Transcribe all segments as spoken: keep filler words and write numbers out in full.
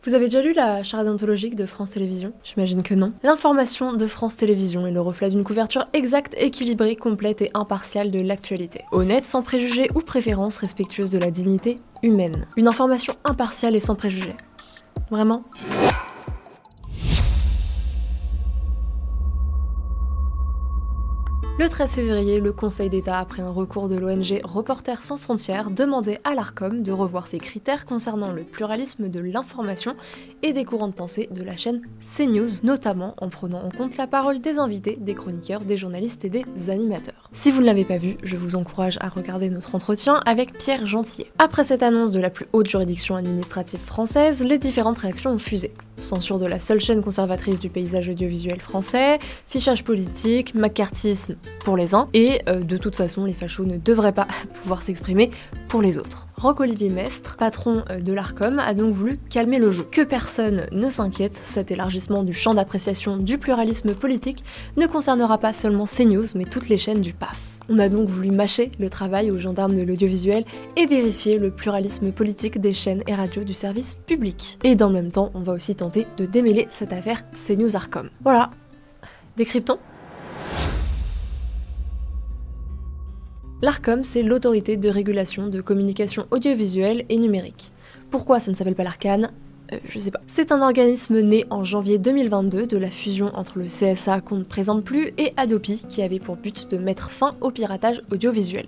Vous avez déjà lu la charte déontologique de France Télévisions ? J'imagine que non. L'information de France Télévisions est le reflet d'une couverture exacte, équilibrée, complète et impartiale de l'actualité. Honnête, sans préjugés ou préférences, respectueuse de la dignité humaine. Une information impartiale et sans préjugés. Vraiment ? Le treize février, le Conseil d'État, après un recours de l'O N G Reporters sans frontières, demandait à l'Arcom de revoir ses critères concernant le pluralisme de l'information et des courants de pensée de la chaîne CNews, notamment en prenant en compte la parole des invités, des chroniqueurs, des journalistes et des animateurs. Si vous ne l'avez pas vu, je vous encourage à regarder notre entretien avec Pierre Gentillet. Après cette annonce de la plus haute juridiction administrative française, les différentes réactions ont fusé. Censure de la seule chaîne conservatrice du paysage audiovisuel français, fichage politique, macartisme pour les uns, et euh, de toute façon les fachos ne devraient pas pouvoir s'exprimer pour les autres. Roch-Olivier Mestre, patron euh, de l'Arcom, a donc voulu calmer le jeu. Que personne ne s'inquiète, cet élargissement du champ d'appréciation du pluralisme politique ne concernera pas seulement CNews, mais toutes les chaînes du P A F. On a donc voulu mâcher le travail aux gendarmes de l'audiovisuel et vérifier le pluralisme politique des chaînes et radios du service public. Et dans le même temps, on va aussi tenter de démêler cette affaire CNews Arcom. Voilà. Décryptons. L'Arcom, c'est l'autorité de régulation de communication audiovisuelle et numérique. Pourquoi ça ne s'appelle pas l'Arcane ? Euh, je sais pas. C'est un organisme né en janvier deux mille vingt-deux de la fusion entre le C S A qu'on ne présente plus et Adopi qui avait pour but de mettre fin au piratage audiovisuel.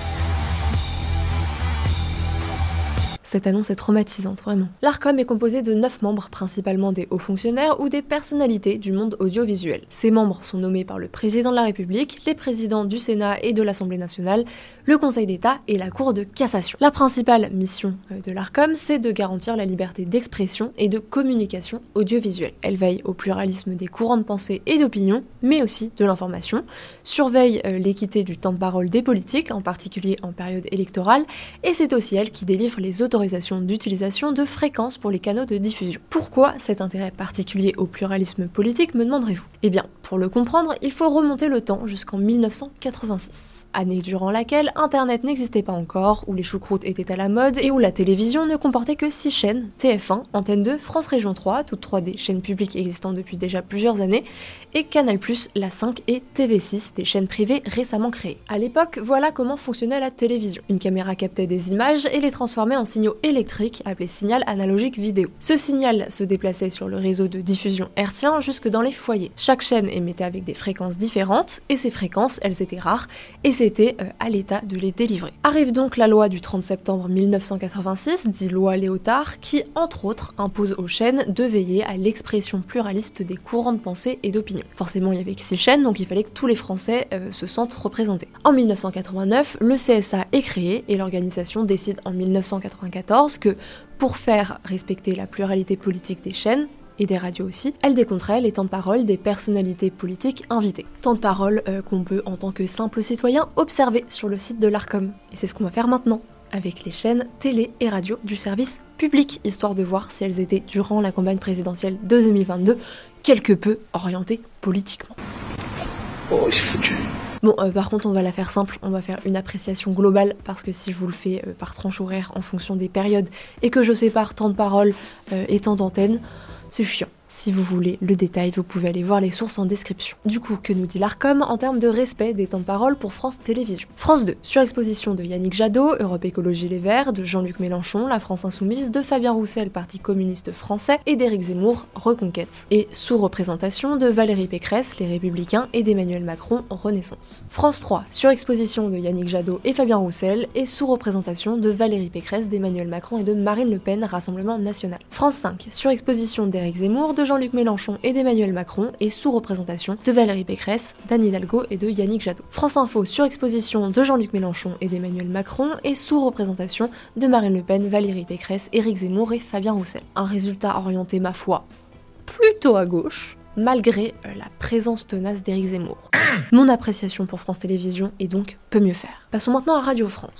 Cette annonce est traumatisante, vraiment. L'Arcom est composé de neuf membres, principalement des hauts fonctionnaires ou des personnalités du monde audiovisuel. Ces membres sont nommés par le président de la République, les présidents du Sénat et de l'Assemblée nationale, le Conseil d'État et la Cour de cassation. La principale mission de l'Arcom, c'est de garantir la liberté d'expression et de communication audiovisuelle. Elle veille au pluralisme des courants de pensée et d'opinion, mais aussi de l'information, surveille l'équité du temps de parole des politiques, en particulier en période électorale, et c'est aussi elle qui délivre les autorisations d'utilisation de fréquences pour les canaux de diffusion. Pourquoi cet intérêt particulier au pluralisme politique, me demanderez-vous ? Eh bien, pour le comprendre, il faut remonter le temps jusqu'en mille neuf cent quatre-vingt-six, année durant laquelle Internet n'existait pas encore, où les choucroutes étaient à la mode et où la télévision ne comportait que six chaînes, T F un, Antenne deux, France Région trois, toutes trois des chaînes publiques existant depuis déjà plusieurs années, et Canal plus, La cinq et T V six, des chaînes privées récemment créées. À l'époque, voilà comment fonctionnait la télévision. Une caméra captait des images et les transformait en signaux électriques appelés signal analogique vidéo. Ce signal se déplaçait sur le réseau de diffusion hertzien jusque dans les foyers. Chaque chaîne émettait avec des fréquences différentes, et ces fréquences, elles étaient rares, et c'était euh, à l'État de les délivrer. Arrive donc la loi du trente septembre mille neuf cent quatre-vingt-six, dit loi Léotard, qui, entre autres, impose aux chaînes de veiller à l'expression pluraliste des courants de pensée et d'opinion. Forcément, il y avait que six chaînes, donc il fallait que tous les Français euh, se sentent représentés. En mille neuf cent quatre-vingt-neuf, le C S A est créé, et l'organisation décide en mille neuf cent quatre-vingt-quatorze que, pour faire respecter la pluralité politique des chaînes, et des radios aussi, elle décompterait les temps de parole des personnalités politiques invitées. Temps de parole euh, qu'on peut, en tant que simple citoyen, observer sur le site de l'Arcom. Et c'est ce qu'on va faire maintenant, avec les chaînes télé et radio du service public, histoire de voir si elles étaient, durant la campagne présidentielle de deux mille vingt-deux, quelque peu orientées politiquement. Oh, il s'est foutu. Bon, euh, par contre, on va la faire simple, on va faire une appréciation globale, parce que si je vous le fais euh, par tranche horaire en fonction des périodes, et que je sépare temps de parole euh, et temps d'antenne, c'est chiant. Si vous voulez le détail, vous pouvez aller voir les sources en description. Du coup, que nous dit l'Arcom en termes de respect des temps de parole pour France Télévisions ? France deux, surexposition de Yannick Jadot, Europe Écologie Les Verts, de Jean-Luc Mélenchon, La France Insoumise, de Fabien Roussel, Parti communiste français, et d'Éric Zemmour, Reconquête. Et sous-représentation de Valérie Pécresse, Les Républicains, et d'Emmanuel Macron, Renaissance. France trois, surexposition de Yannick Jadot et Fabien Roussel, et sous-représentation de Valérie Pécresse, d'Emmanuel Macron et de Marine Le Pen, Rassemblement National. France cinq, surexposition d'Éric Zemmour, de Jean-Luc Mélenchon et d'Emmanuel Macron, et sous-représentation de Valérie Pécresse, d'Anne Hidalgo et de Yannick Jadot. France Info, surexposition de Jean-Luc Mélenchon et d'Emmanuel Macron, et sous-représentation de Marine Le Pen, Valérie Pécresse, Éric Zemmour et Fabien Roussel. Un résultat orienté, ma foi, plutôt à gauche, malgré la présence tenace d'Éric Zemmour. Mon appréciation pour France Télévisions est donc peu mieux faire. Passons maintenant à Radio France.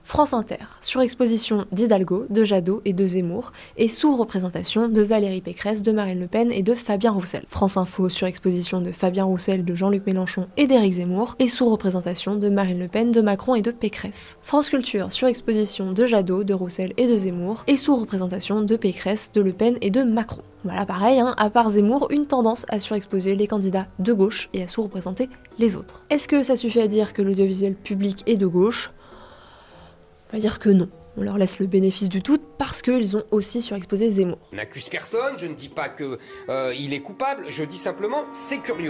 France Inter, surexposition d'Hidalgo, de Jadot et de Zemmour, et sous-représentation de Valérie Pécresse, de Marine Le Pen et de Fabien Roussel. France Info, surexposition de Fabien Roussel, de Jean-Luc Mélenchon et d'Éric Zemmour, et sous-représentation de Marine Le Pen, de Macron et de Pécresse. France Culture, surexposition de Jadot, de Roussel et de Zemmour, et sous-représentation de Pécresse, de Le Pen et de Macron. Voilà, pareil, hein, à part Zemmour, une tendance à surexposer les candidats de gauche et à sous-représenter les autres. Est-ce que ça suffit à dire que l'audiovisuel public est de gauche ? On va dire que non. On leur laisse le bénéfice du doute parce qu'ils ont aussi surexposé Zemmour. Je n'accuse personne, je ne dis pas qu'il euh, est coupable, je dis simplement c'est curieux.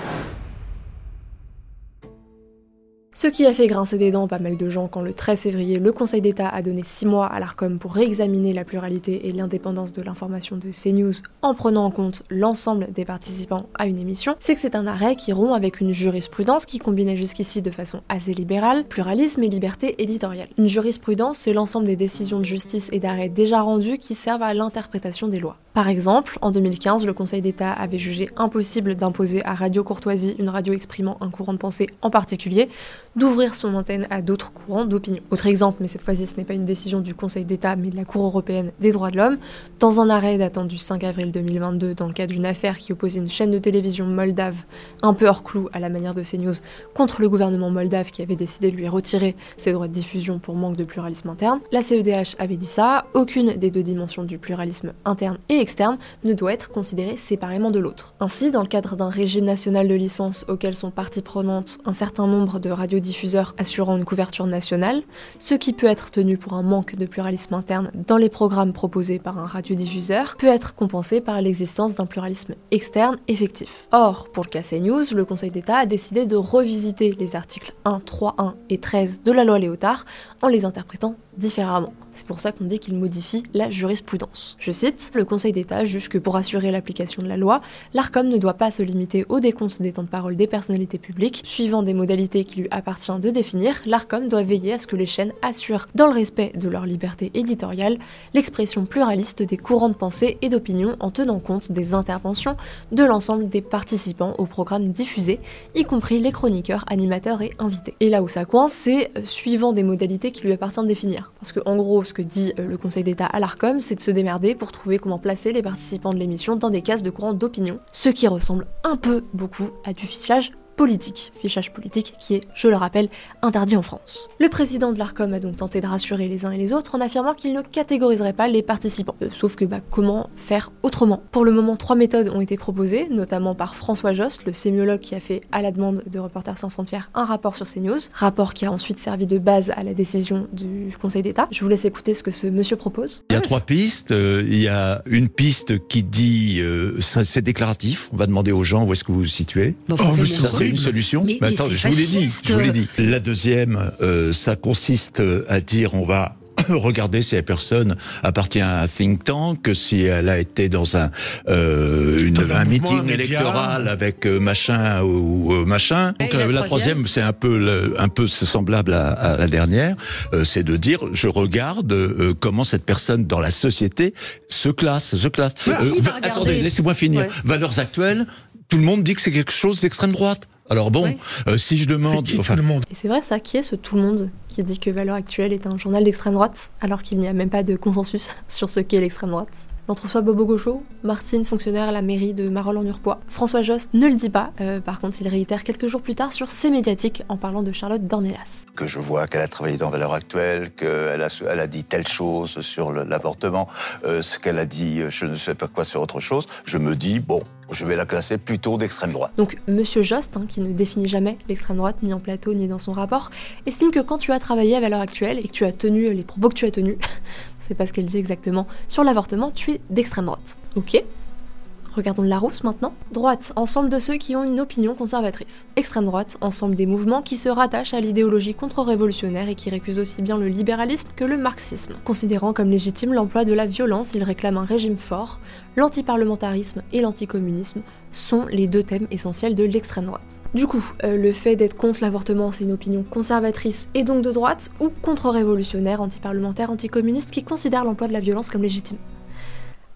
Ce qui a fait grincer des dents pas mal de gens quand le treize février, le Conseil d'État a donné six mois à l'Arcom pour réexaminer la pluralité et l'indépendance de l'information de CNews en prenant en compte l'ensemble des participants à une émission, c'est que c'est un arrêt qui rompt avec une jurisprudence qui combinait jusqu'ici de façon assez libérale pluralisme et liberté éditoriale. Une jurisprudence, c'est l'ensemble des décisions de justice et d'arrêt déjà rendues qui servent à l'interprétation des lois. Par exemple, en deux mille quinze, le Conseil d'État avait jugé impossible d'imposer à Radio Courtoisie, une radio exprimant un courant de pensée en particulier, d'ouvrir son antenne à d'autres courants d'opinion. Autre exemple, mais cette fois-ci ce n'est pas une décision du Conseil d'État mais de la Cour européenne des droits de l'homme, dans un arrêt datant du cinq avril deux mille vingt-deux dans le cadre d'une affaire qui opposait une chaîne de télévision moldave un peu hors clou à la manière de CNews contre le gouvernement moldave qui avait décidé de lui retirer ses droits de diffusion pour manque de pluralisme interne, la C E D H avait dit ça, aucune des deux dimensions du pluralisme interne et externe ne doit être considérée séparément de l'autre. Ainsi, dans le cadre d'un régime national de licence auquel sont partie prenante un certain nombre de radiodiffuseurs assurant une couverture nationale, ce qui peut être tenu pour un manque de pluralisme interne dans les programmes proposés par un radiodiffuseur peut être compensé par l'existence d'un pluralisme externe effectif. Or, pour le cas CNews, le Conseil d'État a décidé de revisiter les articles un, trois, un et treize de la loi Léotard en les interprétant différemment. C'est pour ça qu'on dit qu'il modifie la jurisprudence. Je cite, le Conseil d'État juge que pour assurer l'application de la loi, l'Arcom ne doit pas se limiter au décompte des temps de parole des personnalités publiques. Suivant des modalités qui lui appartient de définir, l'Arcom doit veiller à ce que les chaînes assurent, dans le respect de leur liberté éditoriale, l'expression pluraliste des courants de pensée et d'opinion en tenant compte des interventions de l'ensemble des participants au programme diffusé, y compris les chroniqueurs, animateurs et invités. Et là où ça coince, c'est suivant des modalités qui lui appartient de définir. Parce que en gros, ce que dit le Conseil d'État à l'Arcom, c'est de se démerder pour trouver comment placer les participants de l'émission dans des cases de courants d'opinion, ce qui ressemble un peu beaucoup à du fichage politique, fichage politique qui est, je le rappelle, interdit en France. Le président de l'Arcom a donc tenté de rassurer les uns et les autres en affirmant qu'il ne catégoriserait pas les participants. Euh, sauf que bah comment faire autrement ? Pour le moment, trois méthodes ont été proposées, notamment par François Jost, le sémiologue qui a fait, à la demande de Reporters sans frontières, un rapport sur CNews, rapport qui a ensuite servi de base à la décision du Conseil d'État. Je vous laisse écouter ce que ce monsieur propose. Il y a trois pistes. Euh, il y a une piste qui dit, euh, ça, c'est déclaratif, on va demander aux gens où est-ce que vous vous situez. Bon, oh, c'est ça, c'est une solution. Mais, mais mais attends, c'est je vous l'ai dit, fasciste. je vous l'ai dit. La deuxième, euh, ça consiste à dire on va regarder si la personne appartient à un think tank, si elle a été dans un, euh, une, dans un, un mouvement, meeting un électoral avec euh, machin ou euh, machin. Donc la euh, la troisième, c'est un peu, le, un peu semblable à, à la dernière. Euh, c'est de dire, je regarde euh, comment cette personne dans la société se classe, se classe. Euh, va, attendez, laissez-moi finir. Ouais. Valeurs actuelles. Tout le monde dit que c'est quelque chose d'extrême droite. Alors bon, ouais. euh, si je demande... C'est qui enfin, tout le monde ? Et c'est vrai ça, qui est ce tout le monde qui dit que Valeurs Actuelles est un journal d'extrême droite, alors qu'il n'y a même pas de consensus sur ce qu'est l'extrême droite ? L'entre-soi Bobo Gaucho, Martine, fonctionnaire à la mairie de Marolles-en-Urpois. François Jost ne le dit pas, euh, par contre il réitère quelques jours plus tard sur ses médiatiques en parlant de Charlotte Dornelas. Que je vois qu'elle a travaillé dans Valeurs Actuelles, qu'elle a, elle a dit telle chose sur le, l'avortement, euh, ce qu'elle a dit, je ne sais pas quoi, sur autre chose, je me dis, bon, je vais la classer plutôt d'extrême droite. Donc Monsieur Jost, hein, qui ne définit jamais l'extrême droite, ni en plateau, ni dans son rapport, estime que quand tu as travaillé à Valeurs Actuelles et que tu as tenu les propos que tu as tenus, c'est pas ce qu'elle dit exactement, sur l'avortement, tu es d'extrême droite. Ok ? Regardons le Larousse maintenant. Droite, ensemble de ceux qui ont une opinion conservatrice. Extrême droite, ensemble des mouvements qui se rattachent à l'idéologie contre-révolutionnaire et qui récusent aussi bien le libéralisme que le marxisme. Considérant comme légitime l'emploi de la violence, ils réclament un régime fort. L'antiparlementarisme et l'anticommunisme sont les deux thèmes essentiels de l'extrême droite. Du coup, euh, le fait d'être contre l'avortement, c'est une opinion conservatrice et donc de droite, ou contre-révolutionnaire, antiparlementaire, anticommuniste qui considère l'emploi de la violence comme légitime.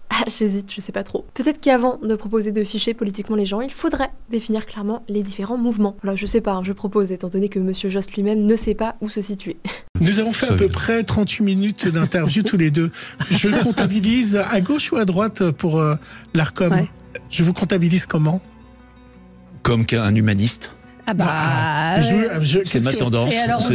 Ah, j'hésite, je sais pas trop. Peut-être qu'avant de proposer de ficher politiquement les gens, il faudrait définir clairement les différents mouvements. Voilà, je sais pas, hein, je propose, étant donné que Monsieur Jost lui-même ne sait pas où se situer. Nous avons fait à peu près trente-huit minutes d'interview tous les deux. Je le comptabilise à gauche ou à droite pour euh, l'Arcom? Ouais. Je vous comptabilise comment? Comme qu'un humaniste. Ah bah, bah je, je, c'est ma tendance,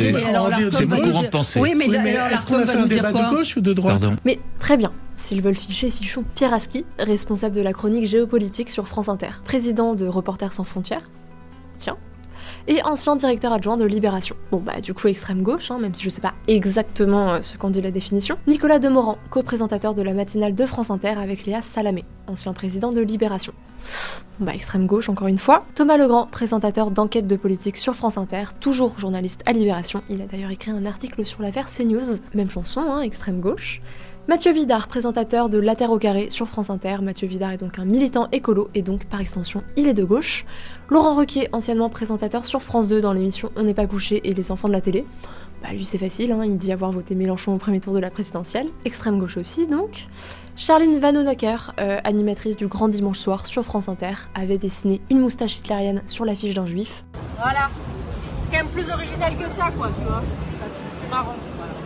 c'est mon courant de pensée. Oui, mais, oui, mais alors, est-ce qu'on a fait un débat de gauche ou de droite? Pardon. Mais très bien. S'ils veulent ficher, fichons Pierre Aski, responsable de la chronique géopolitique sur France Inter, président de Reporters sans frontières, tiens, et ancien directeur adjoint de Libération. Bon bah du coup extrême gauche, hein, même si je sais pas exactement ce qu'en dit la définition. Nicolas Demorand, co-présentateur de la matinale de France Inter avec Léa Salamé, ancien président de Libération. Bon bah extrême gauche encore une fois. Thomas Legrand, présentateur d'enquête de politique sur France Inter, toujours journaliste à Libération. Il a d'ailleurs écrit un article sur l'affaire CNews, même chanson, hein, extrême gauche. Mathieu Vidard, présentateur de La Terre au carré sur France Inter. Mathieu Vidard est donc un militant écolo et donc par extension il est de gauche. Laurent Ruquier, anciennement présentateur sur France deux dans l'émission On n'est pas couché et les enfants de la télé. Bah lui c'est facile, hein, il dit avoir voté Mélenchon au premier tour de la présidentielle. Extrême gauche aussi donc. Charline Vanhoenacker, euh, animatrice du Grand Dimanche Soir sur France Inter, avait dessiné une moustache hitlérienne sur l'affiche d'un juif. Voilà, c'est quand même plus original que ça quoi, tu vois. C'est marrant.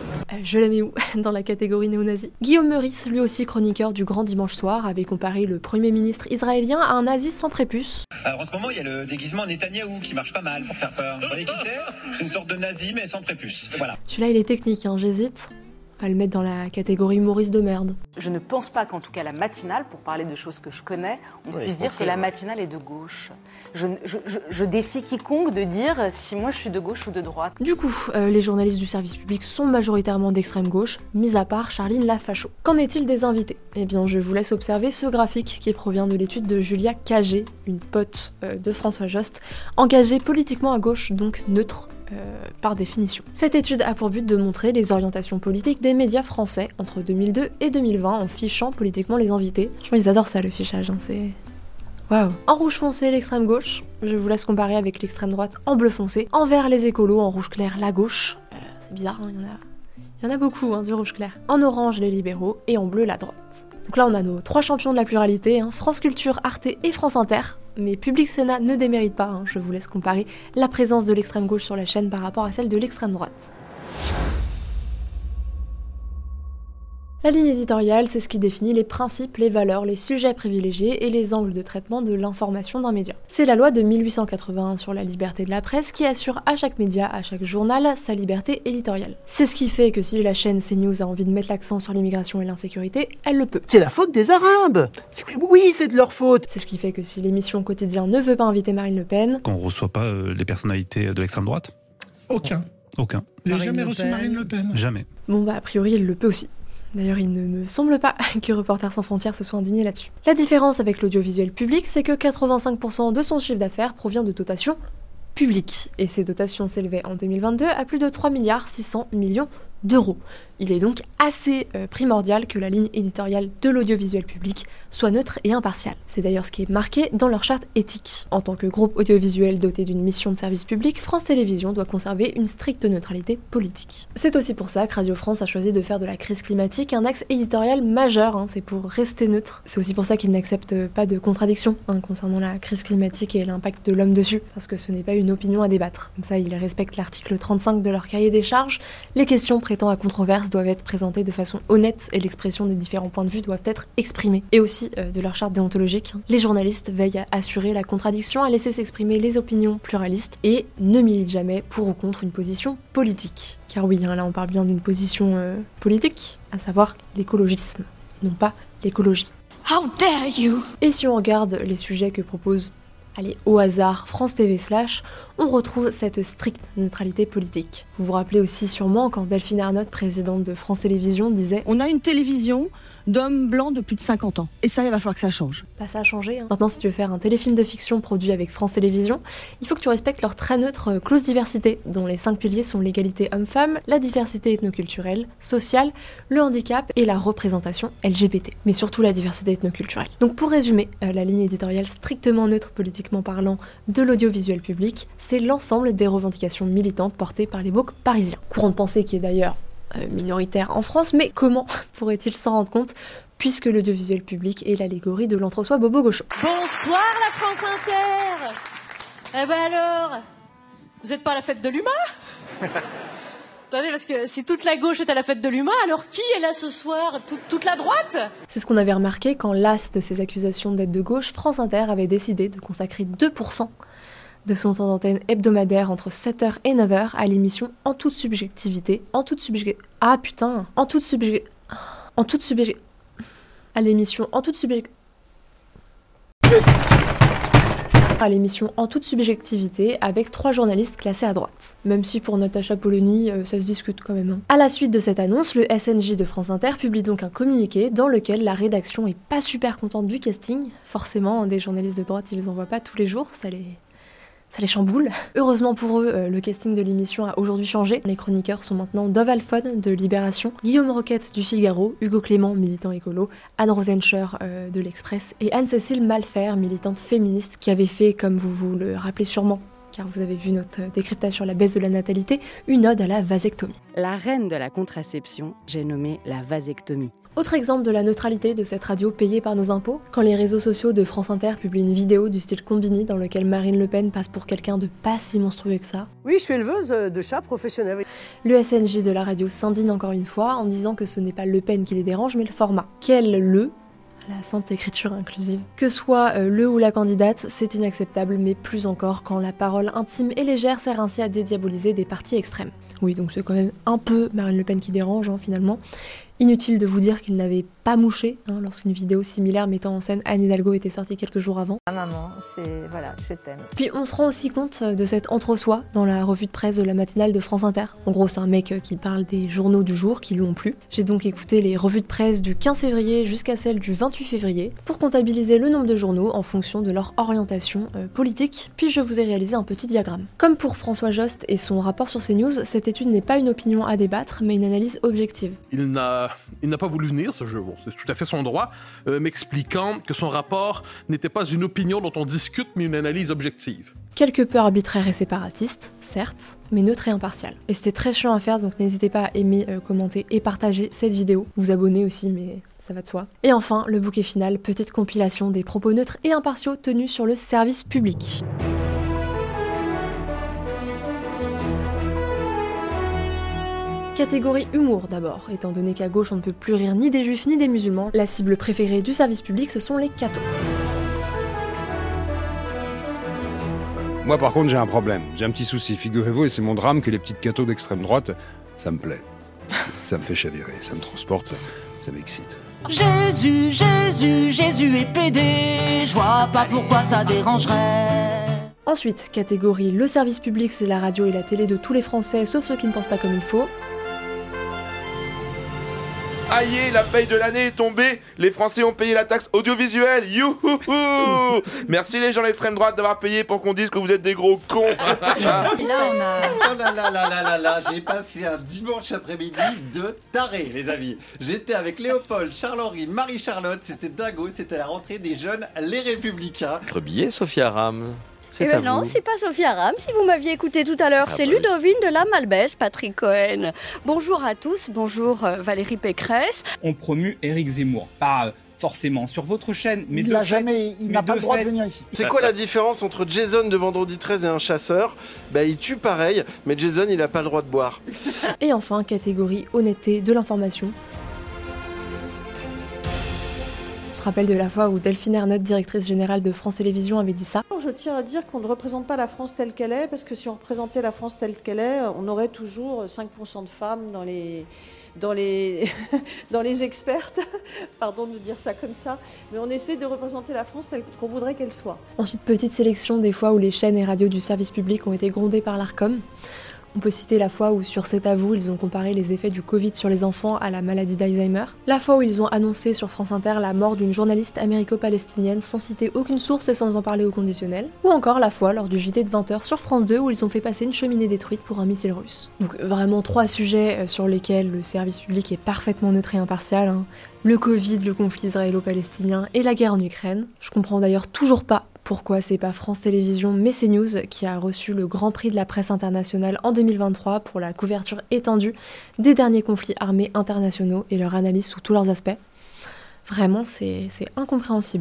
Je la mets où? Dans la catégorie néo-nazi. Guillaume Meurice, lui aussi chroniqueur du Grand Dimanche Soir, avait comparé le Premier ministre israélien à un nazi sans prépuce. Alors en ce moment, il y a le déguisement Netanyahou qui marche pas mal pour faire peur. Vous voyez qui c'est? Une sorte de nazi mais sans prépuce. Voilà. Celui-là, il est technique, hein, j'hésite. On va le mettre dans la catégorie humoriste de merde. Je ne pense pas qu'en tout cas la matinale, pour parler de choses que je connais, on oui, puisse dire que la matinale est de gauche. Je, je, je, je défie quiconque de dire si moi je suis de gauche ou de droite. Du coup, euh, les journalistes du service public sont majoritairement d'extrême gauche, mis à part Charline Lafacho. Qu'en est-il des invités? Eh bien, je vous laisse observer ce graphique qui provient de l'étude de Julia Cagé, une pote euh, de François Jost, engagée politiquement à gauche, donc neutre. Euh, par définition. Cette étude a pour but de montrer les orientations politiques des médias français entre deux mille deux et deux mille vingt en fichant politiquement les invités. Je pense qu'ils adorent ça le fichage, hein, c'est... Waouh. En rouge foncé, l'extrême gauche, je vous laisse comparer avec l'extrême droite en bleu foncé, en vert les écolos, en rouge clair la gauche, euh, c'est bizarre, hein, il y en a... il y en a beaucoup hein, du rouge clair, en orange les libéraux et en bleu la droite. Donc là on a nos trois champions de la pluralité, hein, France Culture, Arte et France Inter. Mais Public Sénat ne démérite pas, hein. Je vous laisse comparer la présence de l'extrême gauche sur la chaîne par rapport à celle de l'extrême droite. La ligne éditoriale, c'est ce qui définit les principes, les valeurs, les sujets privilégiés et les angles de traitement de l'information d'un média. C'est la loi de mille huit cent quatre-vingt-un sur la liberté de la presse qui assure à chaque média, à chaque journal, sa liberté éditoriale. C'est ce qui fait que si la chaîne CNews a envie de mettre l'accent sur l'immigration et l'insécurité, elle le peut. C'est la faute des Arabes. Oui, c'est de leur faute. C'est ce qui fait que si l'émission Quotidien ne veut pas inviter Marine Le Pen... Qu'on ne reçoit pas euh, les personnalités de l'extrême droite? Aucun. Aucun. Vous n'avez jamais reçu Marine Le Pen? Jamais. Bon bah a priori elle le peut aussi. D'ailleurs, il ne me semble pas que Reporters sans frontières se soit indigné là-dessus. La différence avec l'audiovisuel public, c'est que quatre-vingt-cinq pour cent de son chiffre d'affaires provient de dotations publiques. Et ces dotations s'élevaient en deux mille vingt-deux à plus de trois milliards six cents millions d'euros. Il est donc assez euh, primordial que la ligne éditoriale de l'audiovisuel public soit neutre et impartiale. C'est d'ailleurs ce qui est marqué dans leur charte éthique. En tant que groupe audiovisuel doté d'une mission de service public, France Télévisions doit conserver une stricte neutralité politique. C'est aussi pour ça que Radio France a choisi de faire de la crise climatique un axe éditorial majeur, hein, c'est pour rester neutre. C'est aussi pour ça qu'ils n'acceptent pas de contradiction hein, concernant la crise climatique et l'impact de l'homme dessus, parce que ce n'est pas une opinion à débattre. Comme ça, ils respectent l'article trente-cinq de leur cahier des charges. Les questions prêtant à controverse doivent être présentées de façon honnête et l'expression des différents points de vue doivent être exprimées. Et aussi euh, de leur charte déontologique, les journalistes veillent à assurer la contradiction, à laisser s'exprimer les opinions pluralistes et ne militent jamais pour ou contre une position politique. Car oui, hein, là on parle bien d'une position euh, politique, à savoir l'écologisme, non pas l'écologie. How dare you! Et si on regarde les sujets que propose Allez, au hasard, France T V slash, on retrouve cette stricte neutralité politique. Vous vous rappelez aussi sûrement quand Delphine Ernotte, présidente de France Télévisions, disait « On a une télévision d'hommes blancs de plus de cinquante ans. Et ça, il va falloir que ça change. » Bah ça a changé. Hein. Maintenant, si tu veux faire un téléfilm de fiction produit avec France Télévisions, il faut que tu respectes leur très neutre clause diversité, dont les cinq piliers sont l'égalité homme-femme, la diversité ethnoculturelle, sociale, le handicap et la représentation L G B T. Mais surtout la diversité ethnoculturelle. Donc pour résumer, euh, la ligne éditoriale strictement neutre politiquement parlant de l'audiovisuel public, c'est l'ensemble des revendications militantes portées par les woke parisiens. Courant de pensée qui est d'ailleurs euh, minoritaire en France, mais comment pourrait-il s'en rendre compte puisque l'audiovisuel public est l'allégorie de l'entre-soi bobo-gaucho. Bonsoir la France Inter. Eh ben alors, vous êtes pas à la fête de l'humain? Attendez, parce que si toute la gauche est à la fête de l'humain, alors qui est là ce soir? Tout, toute la droite? C'est ce qu'on avait remarqué quand, las de ces accusations d'être de gauche, France Inter avait décidé de consacrer deux pour cent de son temps d'antenne hebdomadaire entre sept heures et neuf heures à l'émission En toute subjectivité, en toute subjectivité... Ah putain, en toute subjectivité... En toute subjectivité... À l'émission En toute subjectivité... à l'émission En toute subjectivité avec trois journalistes classés à droite. Même si pour Natacha Polony, euh, ça se discute quand même. Hein. À la suite de cette annonce, le S N J de France Inter publie donc un communiqué dans lequel la rédaction est pas super contente du casting. Forcément, des journalistes de droite, ils les envoient pas tous les jours, ça les... ça les chamboule. Heureusement pour eux, euh, le casting de l'émission a aujourd'hui changé. Les chroniqueurs sont maintenant Dove Alphon de Libération, Guillaume Roquette du Figaro, Hugo Clément, militant écolo, Anne Rosenscher euh, de l'Express et Anne-Cécile Malfer, militante féministe, qui avait fait, comme vous vous le rappelez sûrement, car vous avez vu notre décryptage sur la baisse de la natalité, une ode à la vasectomie. La reine de la contraception, j'ai nommé la vasectomie. Autre exemple de la neutralité de cette radio payée par nos impôts, quand les réseaux sociaux de France Inter publient une vidéo du style Combini dans lequel Marine Le Pen passe pour quelqu'un de pas si monstrueux que ça. Oui, je suis éleveuse de chats professionnelle. Le S N J de la radio s'indigne encore une fois en disant que ce n'est pas Le Pen qui les dérange mais le format. Quel le la sainte écriture inclusive. Que soit euh, le ou la candidate, c'est inacceptable, mais plus encore quand la parole intime et légère sert ainsi à dédiaboliser des partis extrêmes. Oui, donc c'est quand même un peu Marine Le Pen qui dérange, hein, finalement. Inutile de vous dire qu'il n'avait pas mouché hein, lorsqu'une vidéo similaire mettant en scène Anne Hidalgo était sortie quelques jours avant. Ah maman, c'est... voilà, je t'aime. Puis on se rend aussi compte de cet entre-soi dans la revue de presse de la matinale de France Inter. En gros, c'est un mec qui parle des journaux du jour qui lui ont plu. J'ai donc écouté les revues de presse du quinze février jusqu'à celle du vingt-huit février pour comptabiliser le nombre de journaux en fonction de leur orientation euh, politique. Puis je vous ai réalisé un petit diagramme. Comme pour François Jost et son rapport sur CNews, cette étude n'est pas une opinion à débattre, mais une analyse objective. Il n'a, il n'a pas voulu venir, ce jeu, bon, c'est tout à fait son droit, euh, m'expliquant que son rapport n'était pas une opinion dont on discute, mais une analyse objective. Quelque peu arbitraire et séparatiste, certes, mais neutre et impartial. Et c'était très chiant à faire, donc n'hésitez pas à aimer, euh, commenter et partager cette vidéo. Vous abonner aussi, mais ça va de soi. Et enfin, le bouquet final, petite compilation des propos neutres et impartiaux tenus sur le service public. Catégorie humour d'abord, étant donné qu'à gauche on ne peut plus rire ni des juifs ni des musulmans, la cible préférée du service public ce sont les cathos. Moi par contre j'ai un problème, j'ai un petit souci, figurez-vous, et c'est mon drame que les petites cathos d'extrême droite, ça me plaît. Ça me fait chavirer, ça me transporte, ça, ça m'excite. Jésus, Jésus, Jésus est pédé, je vois pas pourquoi ça dérangerait. Ensuite, catégorie le service public, c'est la radio et la télé de tous les Français, sauf ceux qui ne pensent pas comme il faut. Aïe, la paye de l'année est tombée, les Français ont payé la taxe audiovisuelle, youhouhou. Merci les gens de l'extrême droite d'avoir payé pour qu'on dise que vous êtes des gros cons. Là, on a... Oh là là là là là là, j'ai passé un dimanche après-midi de taré, les amis. J'étais avec Léopold, Charles-Henri, Marie-Charlotte, c'était dingo, c'était la rentrée des jeunes Les Républicains. Votre billet, Sophia Ram. C'est eh ben à non, vous. c'est pas Sophia Ram, si vous m'aviez écouté tout à l'heure, Ah c'est bah Ludovine de la Malbaisse, Patrick Cohen. Bonjour à tous, bonjour euh, Valérie Pécresse. On promue Éric Zemmour, pas forcément sur votre chaîne, mais il de n'a fait, jamais, il n'a pas le droit fait... de venir ici. C'est quoi la différence entre Jason de Vendredi treize et un chasseur? Bah il tue pareil, mais Jason il a pas le droit de boire. Et enfin, catégorie honnêteté de l'information. On se rappelle de la fois où Delphine Ernotte, directrice générale de France Télévisions, avait dit ça. Je tiens à dire qu'on ne représente pas la France telle qu'elle est, parce que si on représentait la France telle qu'elle est, on aurait toujours cinq pour cent de femmes dans les, dans les, dans les expertes. Pardon de dire ça comme ça, mais on essaie de représenter la France telle qu'on voudrait qu'elle soit. Ensuite, petite sélection des fois où les chaînes et radios du service public ont été grondées par l'Arcom. On peut citer la fois où sur C'est à vous, ils ont comparé les effets du Covid sur les enfants à la maladie d'Alzheimer. La fois où ils ont annoncé sur France Inter la mort d'une journaliste américo-palestinienne sans citer aucune source et sans en parler au conditionnel. Ou encore la fois lors du J T de vingt heures sur France deux où ils ont fait passer une cheminée détruite pour un missile russe. Donc vraiment trois sujets sur lesquels le service public est parfaitement neutre et impartial. Hein. Le Covid, le conflit israélo-palestinien et la guerre en Ukraine. Je comprends d'ailleurs toujours pas pourquoi c'est pas France Télévisions mais CNews qui a reçu le Grand Prix de la presse internationale en deux mille vingt-trois pour la couverture étendue des derniers conflits armés internationaux et leur analyse sous tous leurs aspects. Vraiment, c'est, c'est incompréhensible.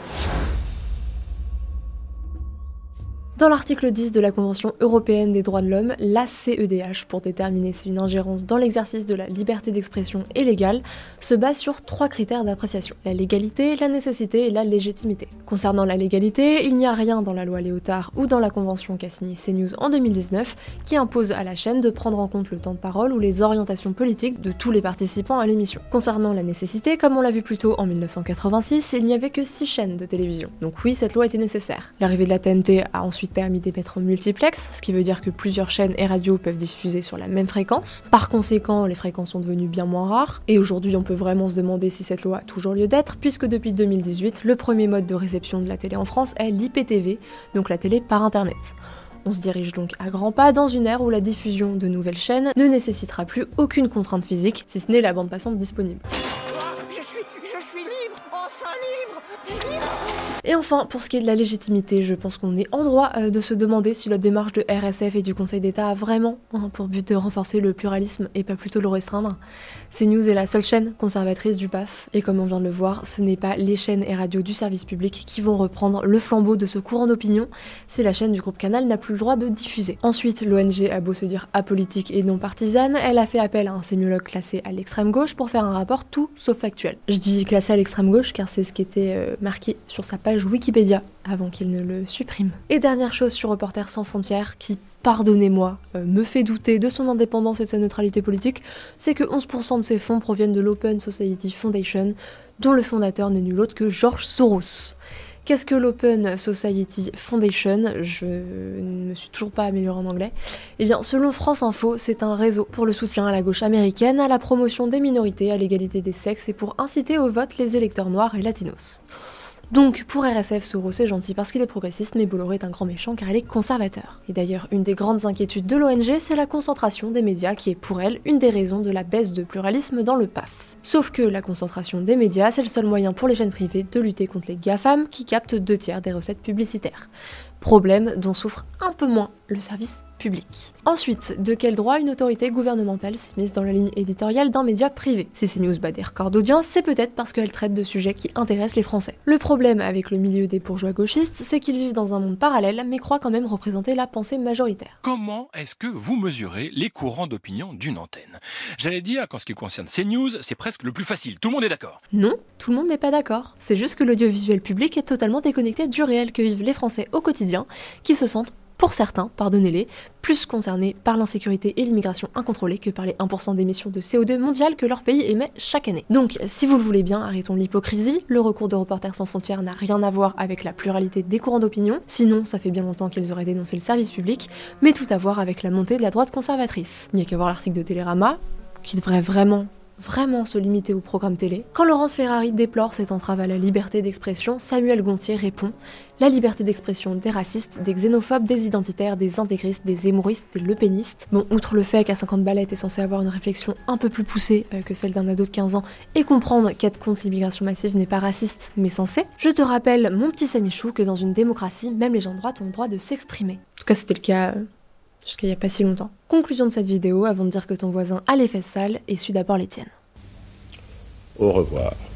Dans l'article dix de la Convention européenne des droits de l'homme, la C E D H, pour déterminer si une ingérence dans l'exercice de la liberté d'expression est légale, se base sur trois critères d'appréciation: la légalité, la nécessité et la légitimité. Concernant la légalité, il n'y a rien dans la loi Léotard ou dans la convention qu'a signée CNews en deux mille dix-neuf qui impose à la chaîne de prendre en compte le temps de parole ou les orientations politiques de tous les participants à l'émission. Concernant la nécessité, comme on l'a vu plus tôt en mille neuf cent quatre-vingt-six, il n'y avait que six chaînes de télévision. Donc oui, cette loi était nécessaire. L'arrivée de la T N T a ensuite permis d'émettre en multiplex, ce qui veut dire que plusieurs chaînes et radios peuvent diffuser sur la même fréquence. Par conséquent, les fréquences sont devenues bien moins rares, et aujourd'hui on peut vraiment se demander si cette loi a toujours lieu d'être, puisque depuis deux mille dix-huit, le premier mode de réception de la télé en France est l'I P T V, donc la télé par internet. On se dirige donc à grands pas dans une ère où la diffusion de nouvelles chaînes ne nécessitera plus aucune contrainte physique, si ce n'est la bande passante disponible. Et enfin, pour ce qui est de la légitimité, je pense qu'on est en droit euh, de se demander si la démarche de R S F et du Conseil d'État a vraiment hein, pour but de renforcer le pluralisme et pas plutôt le restreindre. CNews est la seule chaîne conservatrice du P A F, et comme on vient de le voir, ce n'est pas les chaînes et radios du service public qui vont reprendre le flambeau de ce courant d'opinion si la chaîne du groupe Canal n'a plus le droit de diffuser. Ensuite, l'O N G a beau se dire apolitique et non partisane, elle a fait appel à un sémiologue classé à l'extrême gauche pour faire un rapport tout sauf factuel. Je dis classé à l'extrême gauche car c'est ce qui était euh, marqué sur sa page Wikipédia avant qu'il ne le supprime. Et dernière chose sur Reporters sans frontières qui, pardonnez-moi, euh, me fait douter de son indépendance et de sa neutralité politique, c'est que onze pour cent de ses fonds proviennent de l'Open Society Foundation, dont le fondateur n'est nul autre que George Soros. Qu'est-ce que l'Open Society Foundation ? Je ne me suis toujours pas améliorée en anglais. Eh bien, selon France Info, c'est un réseau pour le soutien à la gauche américaine, à la promotion des minorités, à l'égalité des sexes et pour inciter au vote les électeurs noirs et latinos. Donc, pour R S F, Soros est gentil parce qu'il est progressiste, mais Bolloré est un grand méchant car il est conservateur. Et d'ailleurs, une des grandes inquiétudes de l'O N G, c'est la concentration des médias qui est pour elle une des raisons de la baisse de pluralisme dans le P A F. Sauf que la concentration des médias, c'est le seul moyen pour les chaînes privées de lutter contre les GAFAM qui captent deux tiers des recettes publicitaires. Problème dont souffre un peu moins le service public. Ensuite, de quel droit une autorité gouvernementale s'immisce dans la ligne éditoriale d'un média privé ? Si CNews bat des records d'audience, c'est peut-être parce qu'elle traite de sujets qui intéressent les Français. Le problème avec le milieu des bourgeois gauchistes, c'est qu'ils vivent dans un monde parallèle, mais croient quand même représenter la pensée majoritaire. Comment est-ce que vous mesurez les courants d'opinion d'une antenne ? J'allais dire qu'en ce qui concerne CNews, c'est presque le plus facile, tout le monde est d'accord. Non, tout le monde n'est pas d'accord. C'est juste que l'audiovisuel public est totalement déconnecté du réel que vivent les Français au quotidien, qui se sentent, pour certains, pardonnez-les, plus concernés par l'insécurité et l'immigration incontrôlée que par les un pour cent d'émissions de C O deux mondiales que leur pays émet chaque année. Donc, si vous le voulez bien, arrêtons l'hypocrisie, le recours de Reporters sans frontières n'a rien à voir avec la pluralité des courants d'opinion, sinon ça fait bien longtemps qu'ils auraient dénoncé le service public, mais tout à voir avec la montée de la droite conservatrice. Il n'y a qu'à voir l'article de Télérama, qui devrait vraiment... vraiment se limiter au programme télé. Quand Laurence Ferrari déplore cette entrave à la liberté d'expression, Samuel Gontier répond « La liberté d'expression des racistes, des xénophobes, des identitaires, des intégristes, des hémoristes, des lepénistes. » Bon, outre le fait qu'à cinquante balais est censé avoir une réflexion un peu plus poussée euh, que celle d'un ado de quinze ans et comprendre qu'être contre l'immigration massive n'est pas raciste, mais censé, je te rappelle, mon petit Samichou, que dans une démocratie, même les gens de droite ont le droit de s'exprimer. En tout cas, c'était le cas... Euh... jusqu'à il n'y a pas si longtemps. Conclusion de cette vidéo, avant de dire que ton voisin a les fesses sales, essuie d'abord les tiennes. Au revoir.